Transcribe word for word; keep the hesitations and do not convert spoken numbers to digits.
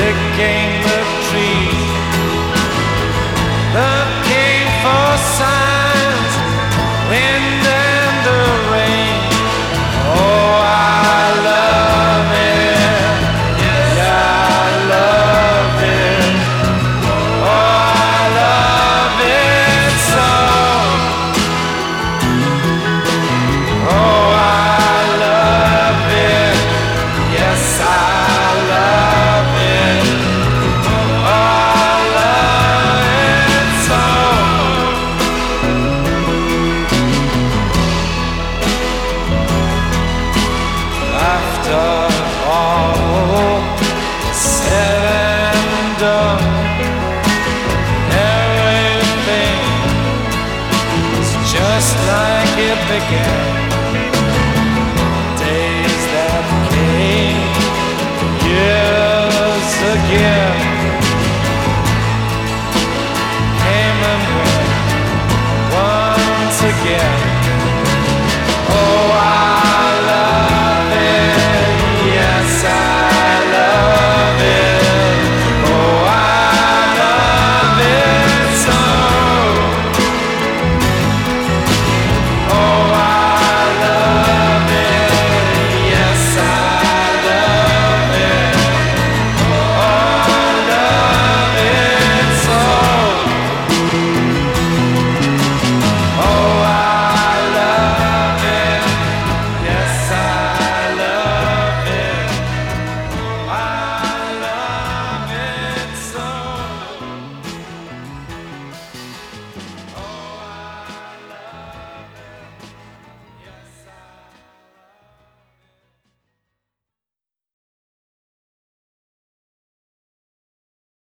licking the tree, looking for signs, wind and the rain. Oh, I love it, yeah, I love it. Oh, I love it so. Oh, I love it, yes, I love it. Oh, I love it so. After all said and done, everything is just like it began.